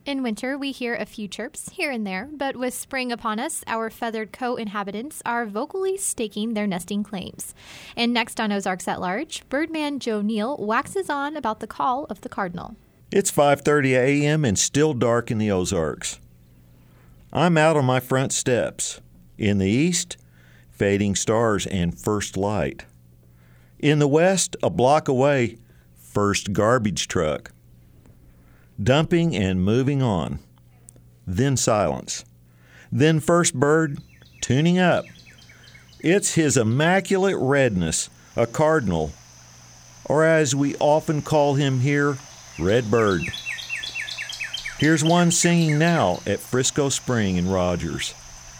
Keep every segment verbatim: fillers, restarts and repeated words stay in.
In winter, we hear a few chirps here and there, but with spring upon us, our feathered co-inhabitants are vocally staking their nesting claims. And next on Ozarks at Large, Birdman Joe Neal waxes on about the call of the cardinal. It's five thirty a.m. and still dark in the Ozarks. I'm out on my front steps. In the east, fading stars and first light. In the west, a block away, first garbage truck. Dumping and moving on. Then silence. Then first bird tuning up. It's his immaculate redness, a cardinal, or as we often call him here, Redbird. Here's one singing now at Frisco Spring in Rogers.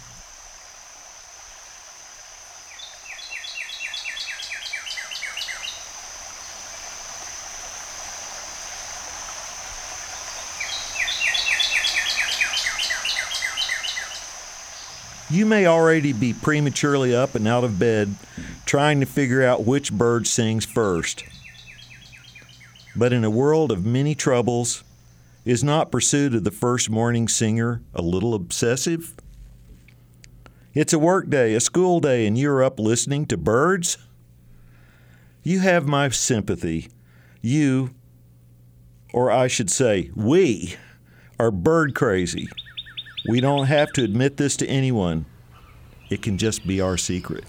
You may already be prematurely up and out of bed trying to figure out which bird sings first. But in a world of many troubles, is not pursuit of the first morning singer a little obsessive? It's a work day, a school day, and you're up listening to birds? You have my sympathy. You, or I should say, we, are bird crazy. We don't have to admit this to anyone. It can just be our secret.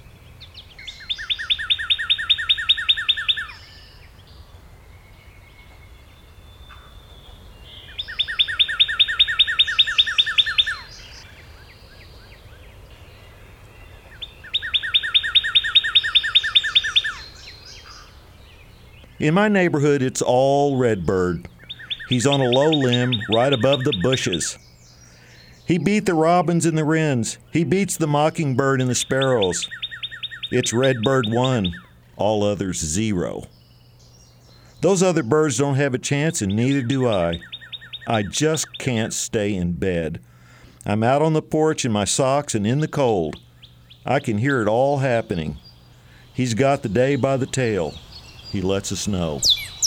In my neighborhood, it's all redbird. He's on a low limb right above the bushes. He beat the robins and the wrens. He beats the mockingbird and the sparrows. It's redbird one, all others zero. Those other birds don't have a chance, and neither do I. I just can't stay in bed. I'm out on the porch in my socks and in the cold. I can hear it all happening. He's got the day by the tail. He lets us know.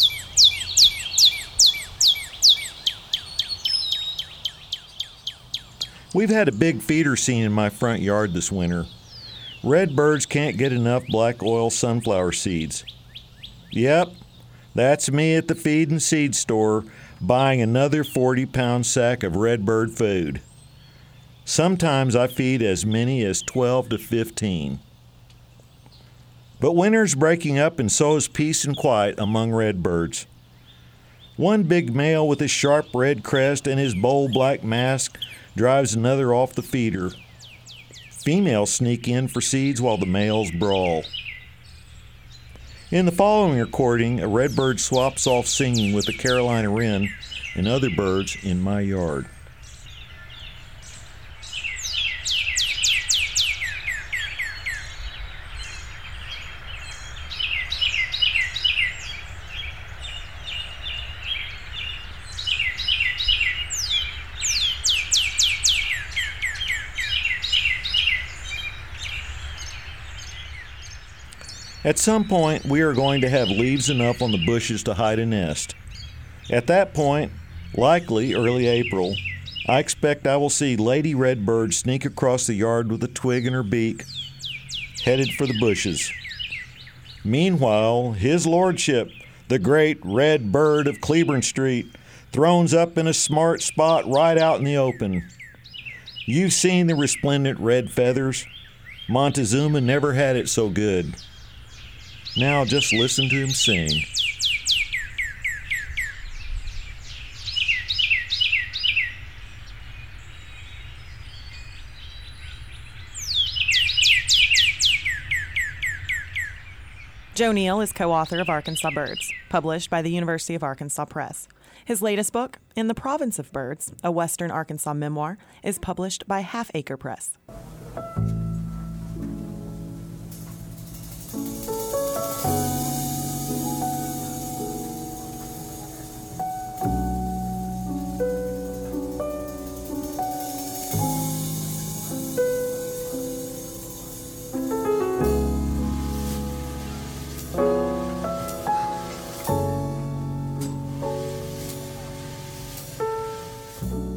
We've had a big feeder scene in my front yard this winter. Redbirds can't get enough black oil sunflower seeds. Yep, that's me at the feed and seed store buying another forty-pound sack of redbird food. Sometimes I feed as many as twelve to fifteen. But winter's breaking up, and so is peace and quiet among redbirds. One big male with his sharp red crest and his bold black mask drives another off the feeder. Females sneak in for seeds while the males brawl. In the following recording, a redbird swaps off singing with a Carolina wren and other birds in my yard. At some point, we are going to have leaves enough on the bushes to hide a nest. At that point, likely early April, I expect I will see Lady Redbird sneak across the yard with a twig in her beak, headed for the bushes. Meanwhile, his lordship, the great red bird of Cleburne Street, thrones up in a smart spot right out in the open. You've seen the resplendent red feathers. Montezuma never had it so good. Now just listen to him sing. Joe Neal is co-author of Arkansas Birds, published by the University of Arkansas Press. His latest book, In the Province of Birds, a Western Arkansas memoir, is published by Half Acre Press. Bye.